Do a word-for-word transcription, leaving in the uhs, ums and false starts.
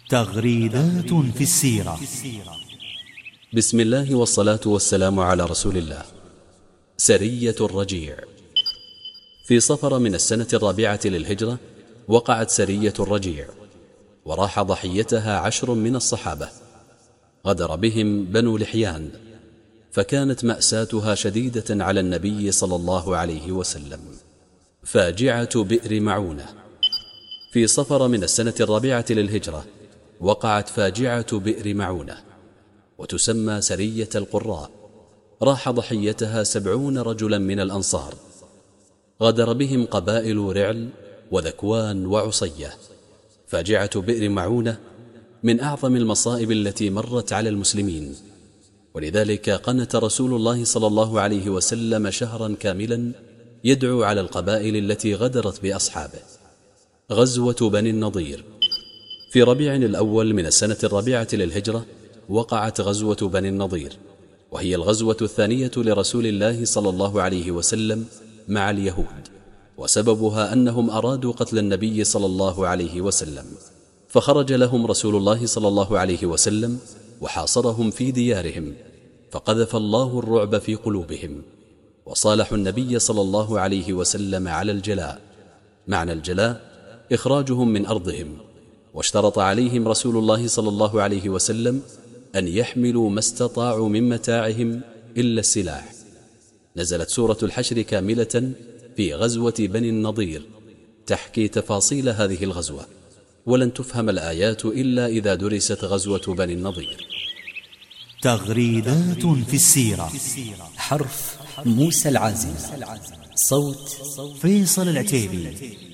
تغريدات في السيرة. بسم الله والصلاة والسلام على رسول الله. سرية الرجيع. في صفر من السنة الرابعة للهجرة وقعت سرية الرجيع، وراح ضحيتها عشر من الصحابة. غدر بهم بنو لحيان، فكانت مأساتها شديدة على النبي صلى الله عليه وسلم. فاجعة بئر معونة. في صفر من السنة الرابعة للهجرة وقعت فاجعة بئر معونة، وتسمى سرية القراء. راح ضحيتها سبعون رجلا من الأنصار. غدر بهم قبائل رعل وذكوان وعصية. فاجعة بئر معونة من أعظم المصائب التي مرت على المسلمين، ولذلك قنت رسول الله صلى الله عليه وسلم شهرا كاملا يدعو على القبائل التي غدرت بأصحابه. غزوة بني النضير. في ربيع الأول من السنة الرابعة للهجرة وقعت غزوة بني النضير، وهي الغزوة الثانية لرسول الله صلى الله عليه وسلم مع اليهود، وسببها أنهم أرادوا قتل النبي صلى الله عليه وسلم، فخرج لهم رسول الله صلى الله عليه وسلم وحاصرهم في ديارهم، فقذف الله الرعب في قلوبهم، وصالحوا النبي صلى الله عليه وسلم على الجلاء. معنى الجلاء إخراجهم من أرضهم، واشترط عليهم رسول الله صلى الله عليه وسلم أن يحملوا ما استطاعوا من متاعهم إلا السلاح. نزلت سورة الحشر كاملة في غزوة بني النضير تحكي تفاصيل هذه الغزوة، ولن تفهم الآيات إلا إذا درست غزوة بني النضير. تغريدات في السيرة. حرف موسى العازم، صوت فيصل العتيبي.